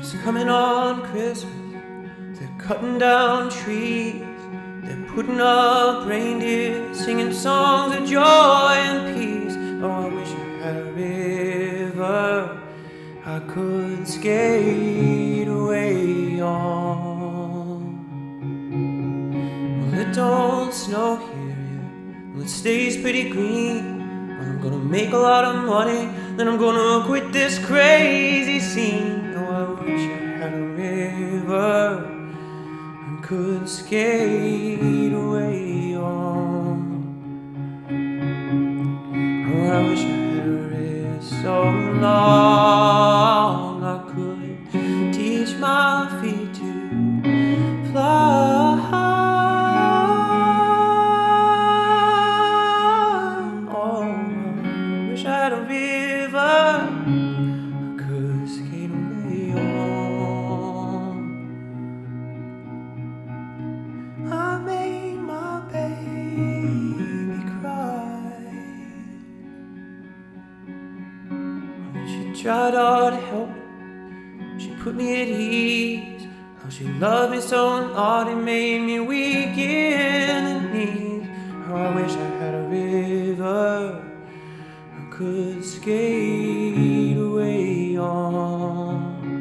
Coming on Christmas, they're cutting down trees, they're putting up reindeer, singing songs of joy and peace. Oh, I wish I had a river I could skate away on. Well, it don't snow here yet, well, it stays pretty green. Well, I'm gonna make a lot of money, then I'm gonna quit this crazy scene. Oh, I wish I had a river I could skate away on. Oh, I wish I had a river so long I could teach my feet to fly. Oh, I wish I had a river I could skate away on. I made my baby cry. She tried hard to help me, she put me at ease. How she loved me so hard, it made me weak in the knees. Oh, I wish I had a river I could skate away on.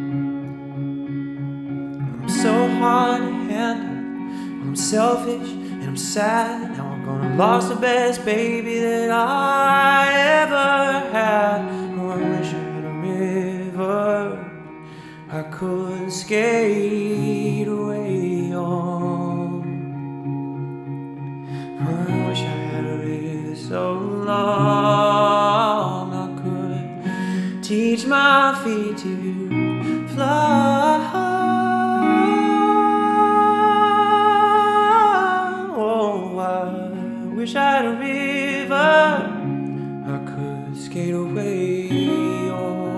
I'm so hard to handle, I'm selfish and I'm sad. Now I'm gonna lose the best baby that I ever had. Oh, I wish I had a river I could skate away on. Oh, I wish I had a river so long I could teach my feet to fly. Oh, I wish I had a river I could skate away on.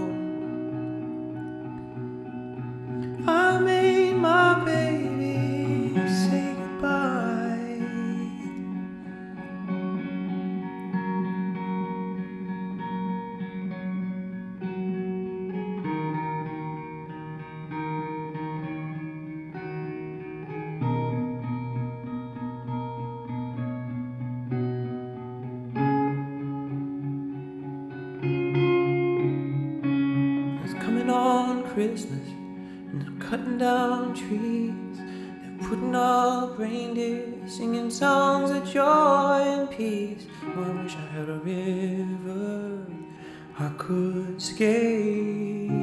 I made my baby say goodbye. It's coming on Christmas, and they're cutting down trees, they're putting up reindeer, singing songs of joy and peace. Oh, I wish I had a river I could skate